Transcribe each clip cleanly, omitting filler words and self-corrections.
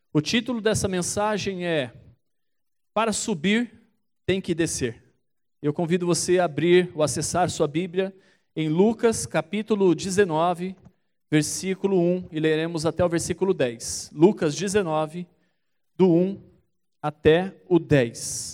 O título dessa mensagem é Para subir, tem que descer. Eu convido você a abrir ou acessar sua Bíblia em Lucas, capítulo 19, versículo 1, e leremos até o versículo 10. Lucas 19, do 1 até o 10.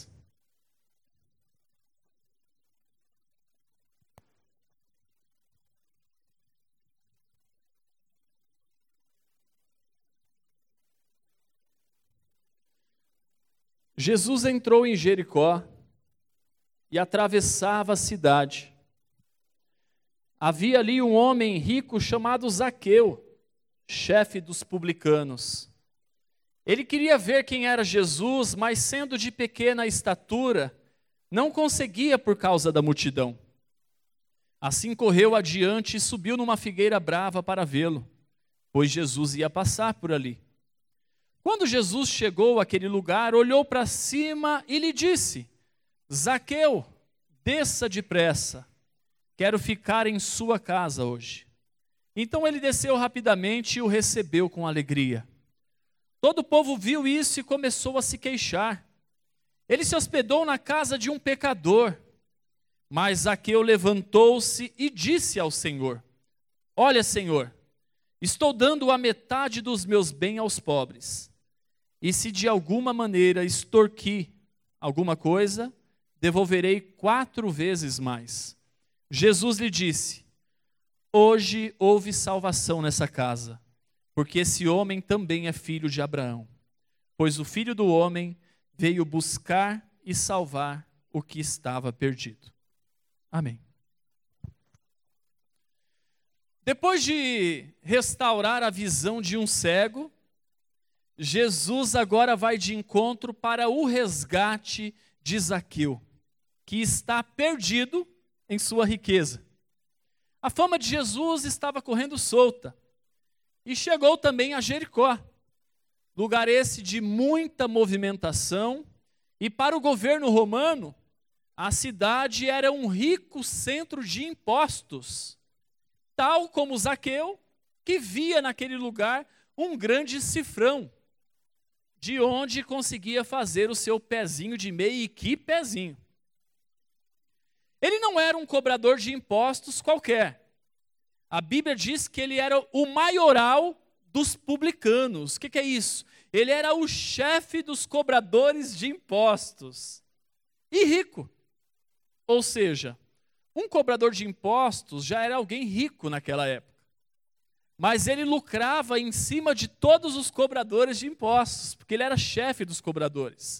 Jesus entrou em Jericó e atravessava a cidade. Havia ali um homem rico chamado Zaqueu, chefe dos publicanos. Ele queria ver quem era Jesus, mas sendo de pequena estatura, não conseguia por causa da multidão. Assim correu adiante e subiu numa figueira brava para vê-lo, pois Jesus ia passar por ali. Quando Jesus chegou àquele lugar, olhou para cima e lhe disse: Zaqueu, desça depressa, quero ficar em sua casa hoje. Então ele desceu rapidamente e o recebeu com alegria. Todo o povo viu isso e começou a se queixar. Ele se hospedou na casa de um pecador. Mas Zaqueu levantou-se e disse ao Senhor: Olha, Senhor, estou dando a metade dos meus bens aos pobres. E se de alguma maneira extorqui alguma coisa, devolverei 4 vezes mais. Jesus lhe disse: Hoje houve salvação nessa casa, porque esse homem também é filho de Abraão. Pois o Filho do Homem veio buscar e salvar o que estava perdido. Amém. Depois de restaurar a visão de um cego, Jesus agora vai de encontro para o resgate de Zaqueu, que está perdido em sua riqueza. A fama de Jesus estava correndo solta e chegou também a Jericó, lugar esse de muita movimentação, e para o governo romano, a cidade era um rico centro de impostos, tal como Zaqueu, que via naquele lugar um grande cifrão, de onde conseguia fazer o seu pezinho de meia, e que pezinho. Ele não era um cobrador de impostos qualquer. A Bíblia diz que ele era o maioral dos publicanos. O que é isso? Ele era o chefe dos cobradores de impostos. E rico. Ou seja, um cobrador de impostos já era alguém rico naquela época. Mas ele lucrava em cima de todos os cobradores de impostos, porque ele era chefe dos cobradores.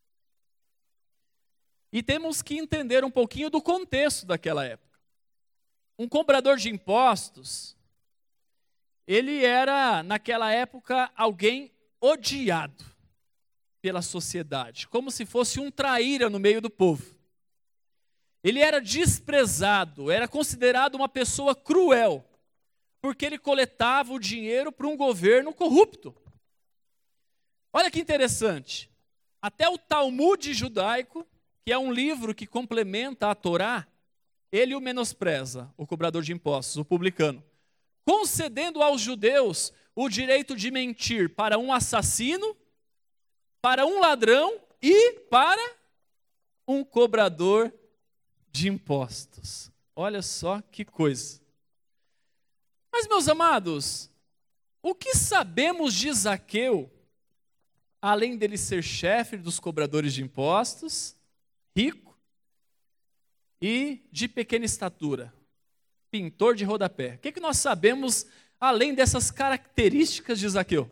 E temos que entender um pouquinho do contexto daquela época. Um cobrador de impostos, ele era, naquela época, alguém odiado pela sociedade, como se fosse um traíra no meio do povo. Ele era desprezado, era considerado uma pessoa cruel, porque ele coletava o dinheiro para um governo corrupto. Olha que interessante, até o Talmud judaico, que é um livro que complementa a Torá, ele o menospreza, o cobrador de impostos, o publicano, concedendo aos judeus o direito de mentir para um assassino, para um ladrão e para um cobrador de impostos. Olha só que coisa. Mas, meus amados, o que sabemos de Zaqueu, além dele ser chefe dos cobradores de impostos, rico e de pequena estatura, pintor de rodapé? O que nós sabemos além dessas características de Zaqueu?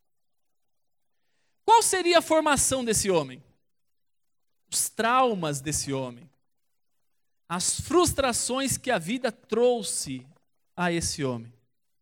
Qual seria a formação desse homem? Os traumas desse homem? As frustrações que a vida trouxe a esse homem?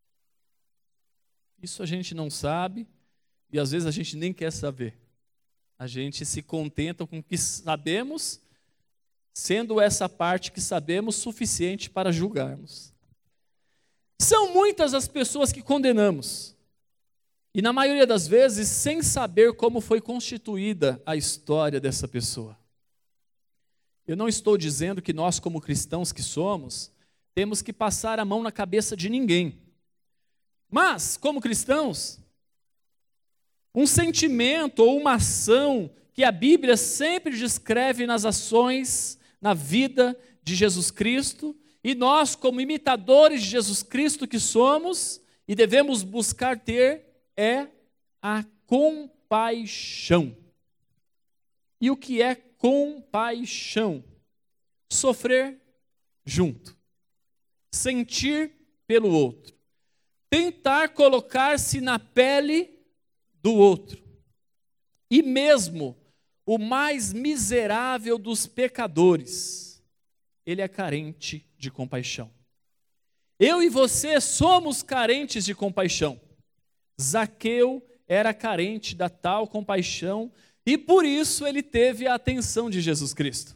Isso a gente não sabe e às vezes a gente nem quer saber. A gente se contenta com o que sabemos, sendo essa parte que sabemos suficiente para julgarmos. São muitas as pessoas que condenamos, e na maioria das vezes sem saber como foi constituída a história dessa pessoa. Eu não estou dizendo que nós, como cristãos que somos, temos que passar a mão na cabeça de ninguém. Mas, como cristãos, um sentimento ou uma ação que a Bíblia sempre descreve nas ações, na vida de Jesus Cristo, e nós, como imitadores de Jesus Cristo que somos, e devemos buscar ter, é a compaixão. E o que é compaixão? Sofrer junto, sentir pelo outro, tentar colocar-se na pele do outro. E mesmo o mais miserável dos pecadores, ele é carente de compaixão. Eu e você somos carentes de compaixão. Zaqueu era carente da tal compaixão e por isso ele teve a atenção de Jesus Cristo.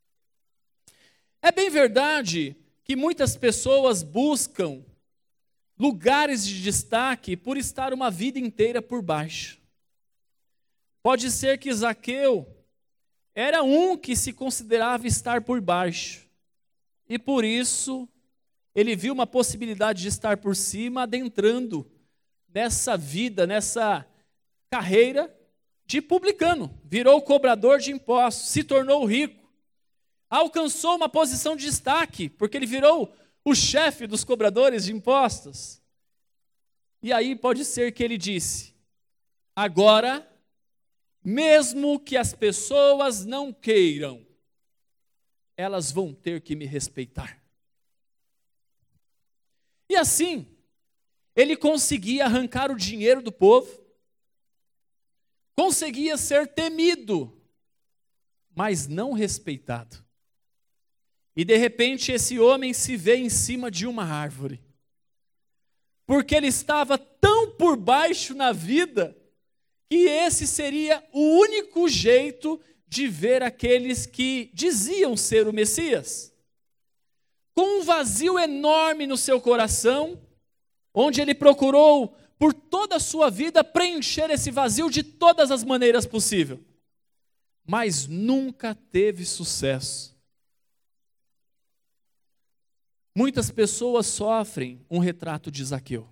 É bem verdade que muitas pessoas buscam lugares de destaque por estar uma vida inteira por baixo. Pode ser que Zaqueu era um que se considerava estar por baixo e por isso ele viu uma possibilidade de estar por cima, adentrando nessa vida, nessa carreira de publicano. Virou cobrador de impostos, se tornou rico, alcançou uma posição de destaque, porque ele virou o chefe dos cobradores de impostos. E aí pode ser que ele disse: agora, mesmo que as pessoas não queiram, elas vão ter que me respeitar. E assim, ele conseguia arrancar o dinheiro do povo, conseguia ser temido, mas não respeitado. E de repente esse homem se vê em cima de uma árvore, porque ele estava tão por baixo na vida, que esse seria o único jeito de ver aqueles que diziam ser o Messias. Com um vazio enorme no seu coração, onde ele procurou por toda a sua vida preencher esse vazio de todas as maneiras possíveis, mas nunca teve sucesso. Muitas pessoas sofrem um retrato de Zaqueu.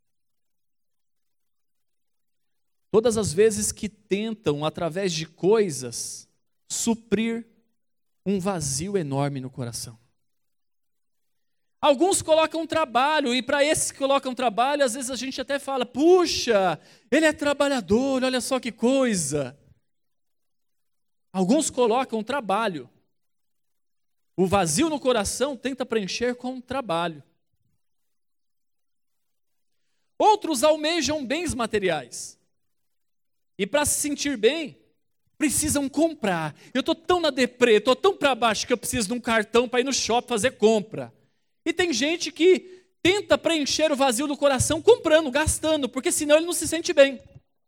Todas as vezes que tentam, através de coisas, suprir um vazio enorme no coração. Alguns colocam trabalho, e para esses que colocam trabalho, às vezes a gente até fala: puxa, ele é trabalhador, olha só que coisa. Alguns colocam trabalho. O vazio no coração tenta preencher com trabalho. Outros almejam bens materiais. E para se sentir bem, precisam comprar. Eu estou tão na deprê, estou tão para baixo que eu preciso de um cartão para ir no shopping fazer compra. E tem gente que tenta preencher o vazio do coração comprando, gastando, porque senão ele não se sente bem.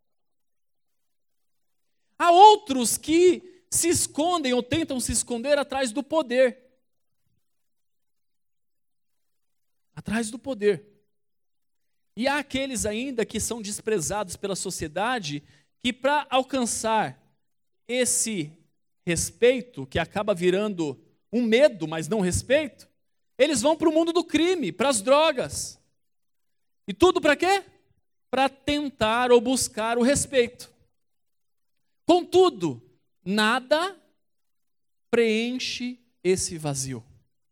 Há outros que se escondem ou tentam se esconder atrás do poder. Atrás do poder. E há aqueles ainda que são desprezados pela sociedade, que para alcançar esse respeito, que acaba virando um medo, mas não respeito, eles vão para o mundo do crime, para as drogas. E tudo para quê? Para tentar ou buscar o respeito. Contudo, nada preenche esse vazio.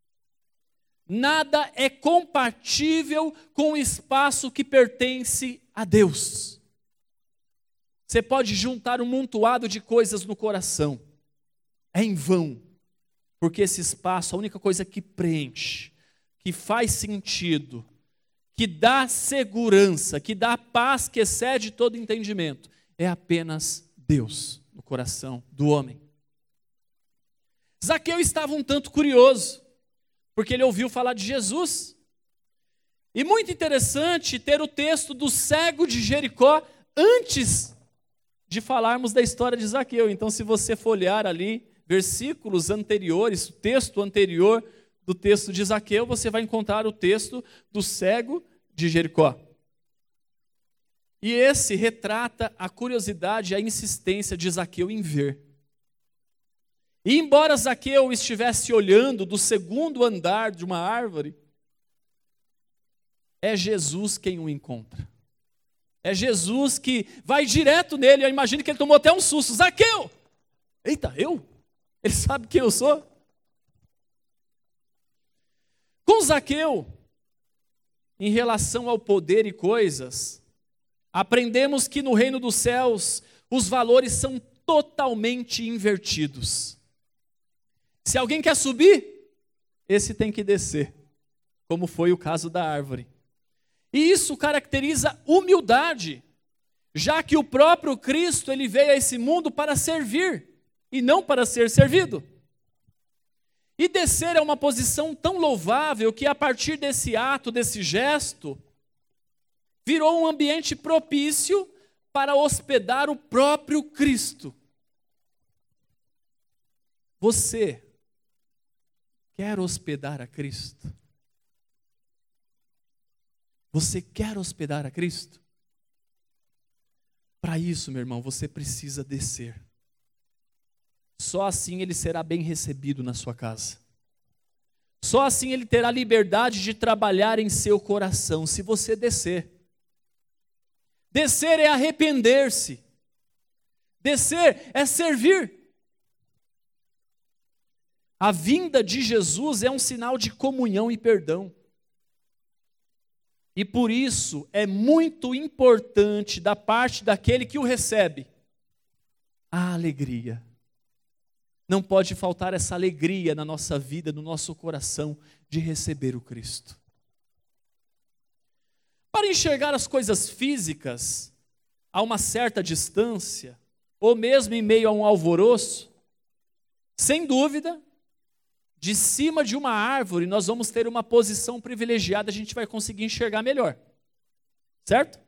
Nada é compatível com o espaço que pertence a Deus. Você pode juntar um montoado de coisas no coração. É em vão. Porque esse espaço, a única coisa que preenche, que faz sentido, que dá segurança, que dá paz que excede todo entendimento, é apenas Deus no coração do homem. Zaqueu estava um tanto curioso, porque ele ouviu falar de Jesus. E muito interessante ter o texto do cego de Jericó antes de falarmos da história de Zaqueu. Então, se você folhear ali versículos anteriores, o texto anterior do texto de Zaqueu, você vai encontrar o texto do cego de Jericó. E esse retrata a curiosidade e a insistência de Zaqueu em ver. E embora Zaqueu estivesse olhando do segundo andar de uma árvore, é Jesus quem o encontra. É Jesus que vai direto nele. Eu imagino que ele tomou até um susto. Zaqueu! Eita, eu? Ele sabe quem eu sou? Com Zaqueu, em relação ao poder e coisas, aprendemos que no reino dos céus os valores são totalmente invertidos. Se alguém quer subir, esse tem que descer, como foi o caso da árvore. E isso caracteriza humildade, já que o próprio Cristo ele veio a esse mundo para servir e não para ser servido. E descer é uma posição tão louvável que a partir desse ato, desse gesto, virou um ambiente propício para hospedar o próprio Cristo. Você quer hospedar a Cristo? Você quer hospedar a Cristo? Para isso, meu irmão, você precisa descer. Só assim ele será bem recebido na sua casa. Só assim ele terá liberdade de trabalhar em seu coração, se você descer. Descer é arrepender-se. Descer é servir. A vinda de Jesus é um sinal de comunhão e perdão. E por isso é muito importante da parte daquele que o recebe a alegria. Não pode faltar essa alegria na nossa vida, no nosso coração, de receber o Cristo. Para enxergar as coisas físicas a uma certa distância, ou mesmo em meio a um alvoroço, sem dúvida, de cima de uma árvore nós vamos ter uma posição privilegiada, a gente vai conseguir enxergar melhor. Certo?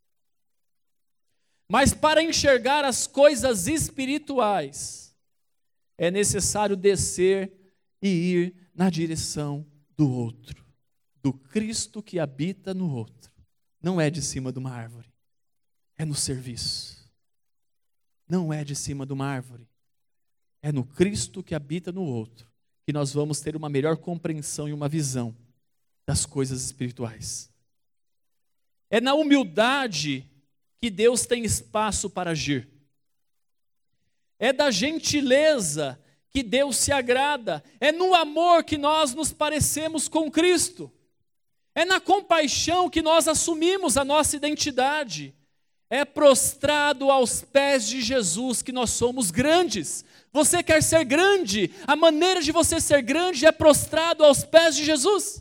Mas para enxergar as coisas espirituais, é necessário descer e ir na direção do outro, do Cristo que habita no outro. Não é de cima de uma árvore, é no serviço. Não é de cima de uma árvore, é no Cristo que habita no outro, que nós vamos ter uma melhor compreensão e uma visão das coisas espirituais. É na humildade que Deus tem espaço para agir. É da gentileza que Deus se agrada. É no amor que nós nos parecemos com Cristo. É na compaixão que nós assumimos a nossa identidade. É prostrado aos pés de Jesus que nós somos grandes. Você quer ser grande? A maneira de você ser grande é prostrado aos pés de Jesus.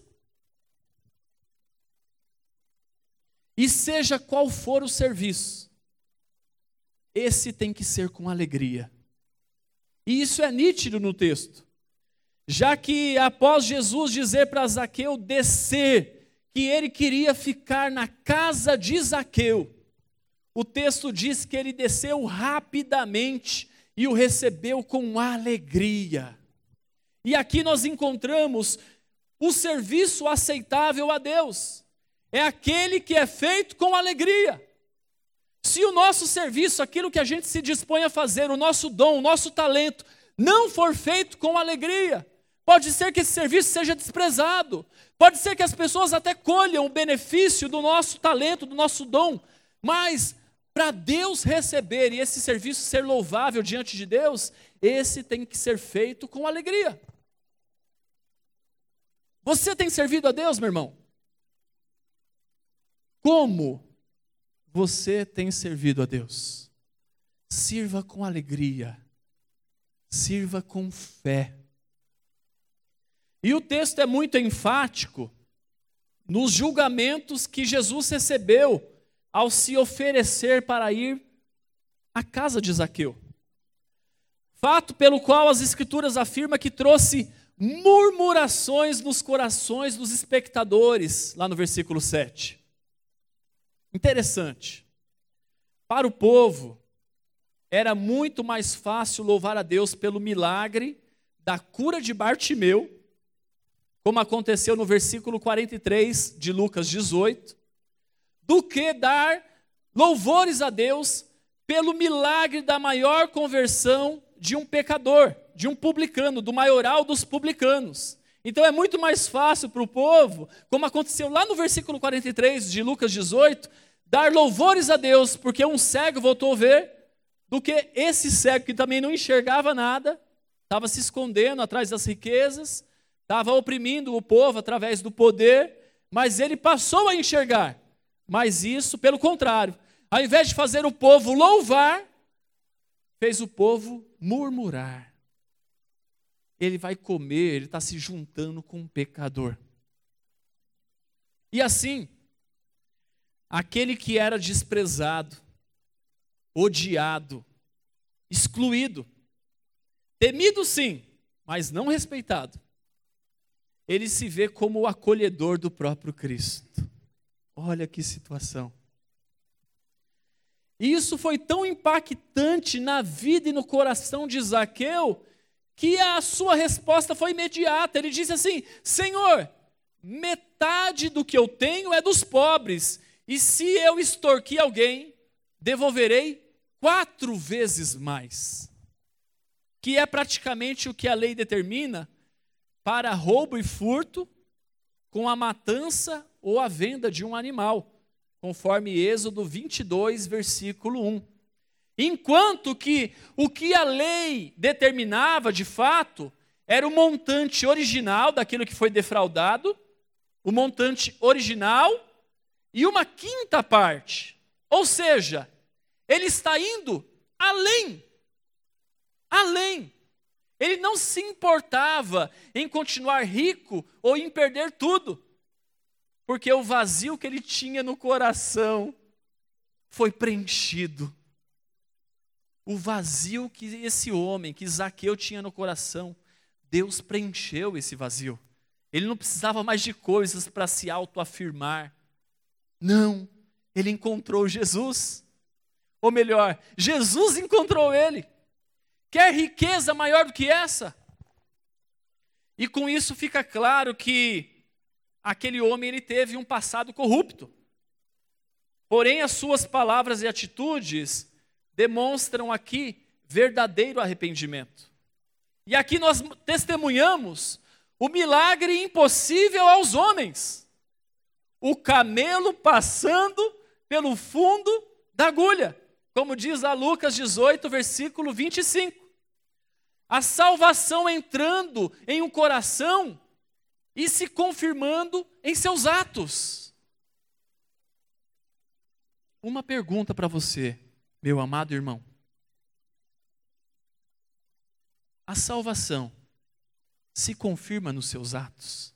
E seja qual for o serviço, esse tem que ser com alegria. E isso é nítido no texto. Já que após Jesus dizer para Zaqueu descer, que ele queria ficar na casa de Zaqueu, o texto diz que ele desceu rapidamente e o recebeu com alegria. E aqui nós encontramos o serviço aceitável a Deus. É aquele que é feito com alegria. Se o nosso serviço, aquilo que a gente se dispõe a fazer, o nosso dom, o nosso talento, não for feito com alegria, pode ser que esse serviço seja desprezado. Pode ser que as pessoas até colham o benefício do nosso talento, do nosso dom, mas para Deus receber e esse serviço ser louvável diante de Deus, esse tem que ser feito com alegria. Você tem servido a Deus, meu irmão? Como você tem servido a Deus? Sirva com alegria, sirva com fé. E o texto é muito enfático nos julgamentos que Jesus recebeu ao se oferecer para ir à casa de Zaqueu. Fato pelo qual as Escrituras afirmam que trouxe murmurações nos corações dos espectadores, lá no versículo 7. Interessante. Para o povo, era muito mais fácil louvar a Deus pelo milagre da cura de Bartimeu, como aconteceu no versículo 43 de Lucas 18, do que dar louvores a Deus pelo milagre da maior conversão de um pecador, de um publicano, do maioral dos publicanos. Então é muito mais fácil para o povo, como aconteceu lá no versículo 43 de Lucas 18, dar louvores a Deus, porque um cego voltou a ver, do que esse cego que também não enxergava nada, estava se escondendo atrás das riquezas, estava oprimindo o povo através do poder, mas ele passou a enxergar. Mas isso, pelo contrário, ao invés de fazer o povo louvar, fez o povo murmurar. Ele vai comer, ele está se juntando com um pecador. E assim, aquele que era desprezado, odiado, excluído, temido sim, mas não respeitado, ele se vê como o acolhedor do próprio Cristo. Olha que situação. E isso foi tão impactante na vida e no coração de Zaqueu, que a sua resposta foi imediata. Ele disse assim: Senhor, metade do que eu tenho é dos pobres, e se eu extorquir alguém, devolverei 4 vezes mais. Que é praticamente o que a lei determina para roubo e furto, com a matança ou a venda de um animal, conforme Êxodo 22, versículo 1. Enquanto que o que a lei determinava, de fato, era o montante original daquilo que foi defraudado, o montante original e uma quinta parte. Ou seja, ele está indo além. Além. Ele não se importava em continuar rico ou em perder tudo, porque o vazio que ele tinha no coração foi preenchido. O vazio que esse homem, que Zaqueu tinha no coração, Deus preencheu esse vazio. Ele não precisava mais de coisas para se autoafirmar. Não, ele encontrou Jesus. Ou melhor, Jesus encontrou ele. Quer riqueza maior do que essa? E com isso fica claro que aquele homem ele teve um passado corrupto. Porém, as suas palavras e atitudes demonstram aqui verdadeiro arrependimento. E aqui nós testemunhamos o milagre impossível aos homens. O camelo passando pelo fundo da agulha, como diz lá Lucas 18, versículo 25. A salvação entrando em um coração e se confirmando em seus atos. Uma pergunta para você, meu amado irmão. A salvação se confirma nos seus atos?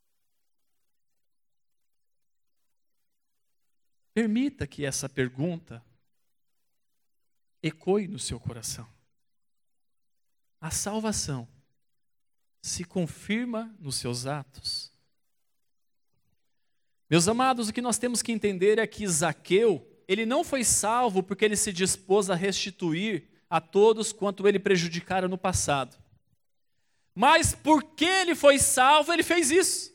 Permita que essa pergunta ecoe no seu coração. A salvação se confirma nos seus atos? Meus amados, o que nós temos que entender é que Zaqueu, ele não foi salvo porque ele se dispôs a restituir a todos quanto ele prejudicara no passado. Mas porque ele foi salvo, ele fez isso.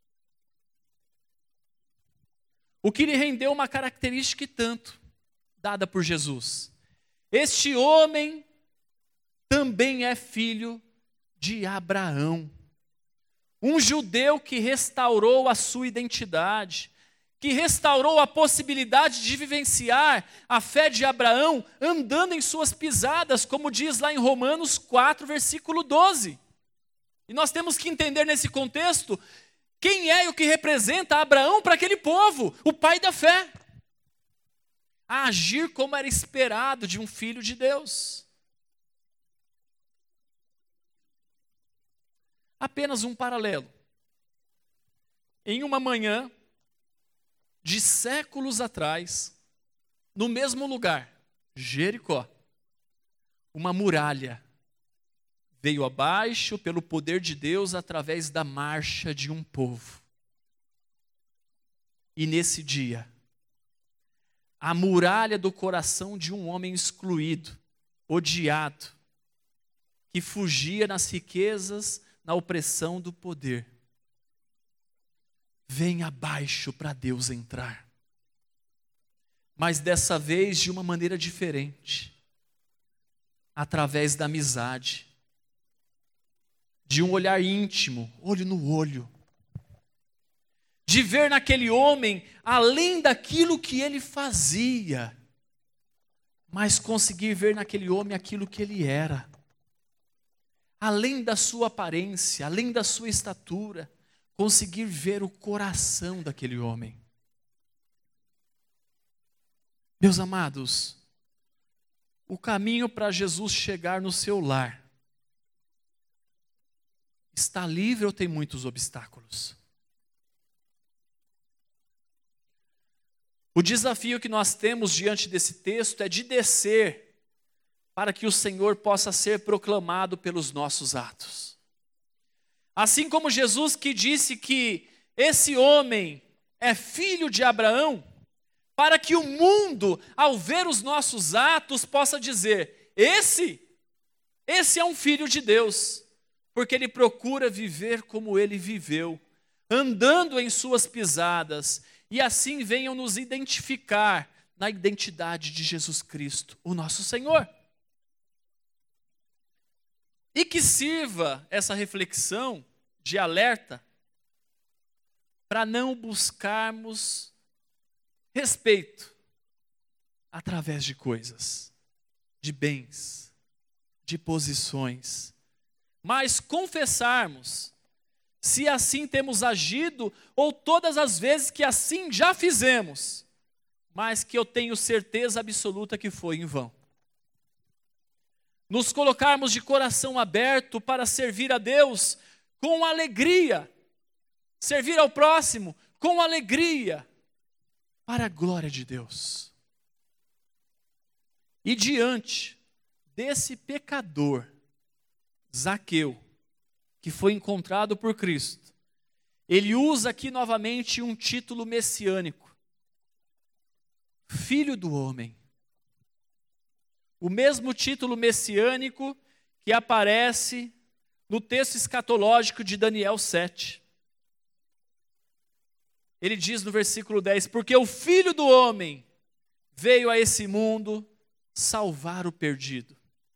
O que lhe rendeu uma característica e tanto, dada por Jesus. Este homem também é filho de Abraão. Um judeu que restaurou a sua identidade, que restaurou a possibilidade de vivenciar a fé de Abraão andando em suas pisadas, como diz lá em Romanos 4, versículo 12. E nós temos que entender nesse contexto quem é e o que representa Abraão para aquele povo, o pai da fé. A agir como era esperado de um filho de Deus. Apenas um paralelo. Em uma manhã de séculos atrás, no mesmo lugar, Jericó, uma muralha veio abaixo pelo poder de Deus através da marcha de um povo. E nesse dia, a muralha do coração de um homem excluído, odiado, que fugia nas riquezas, na opressão do poder, vem abaixo para Deus entrar. Mas dessa vez de uma maneira diferente, através da amizade, de um olhar íntimo, olho no olho, de ver naquele homem, além daquilo que ele fazia, mas conseguir ver naquele homem aquilo que ele era. Além da sua aparência, além da sua estatura, conseguir ver o coração daquele homem. Meus amados, o caminho para Jesus chegar no seu lar está livre ou tem muitos obstáculos? O desafio que nós temos diante desse texto é de descer para que o Senhor possa ser proclamado pelos nossos atos. Assim como Jesus que disse que esse homem é filho de Abraão, para que o mundo, ao ver os nossos atos, possa dizer, esse é um filho de Deus, porque ele procura viver como ele viveu, andando em suas pisadas, e assim venham nos identificar na identidade de Jesus Cristo, o nosso Senhor. E que sirva essa reflexão de alerta para não buscarmos respeito através de coisas, de bens, de posições, mas confessarmos se assim temos agido ou todas as vezes que assim já fizemos, mas que eu tenho certeza absoluta que foi em vão. Nos colocarmos de coração aberto para servir a Deus com alegria, servir ao próximo com alegria, para a glória de Deus. E diante desse pecador, Zaqueu, que foi encontrado por Cristo, ele usa aqui novamente um título messiânico, Filho do Homem. O mesmo título messiânico que aparece no texto escatológico de Daniel 7. Ele diz no versículo 10, porque o Filho do Homem veio a esse mundo salvar o perdido.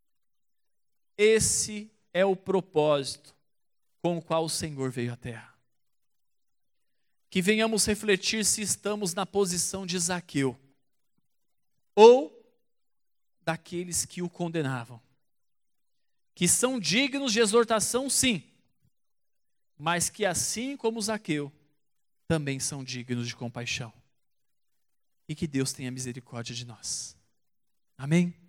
Esse é o propósito com o qual o Senhor veio à terra. Que venhamos refletir se estamos na posição de Zaqueu, ou daqueles que o condenavam, que são dignos de exortação, sim, mas que assim como Zaqueu, também são dignos de compaixão. E que Deus tenha misericórdia de nós. Amém?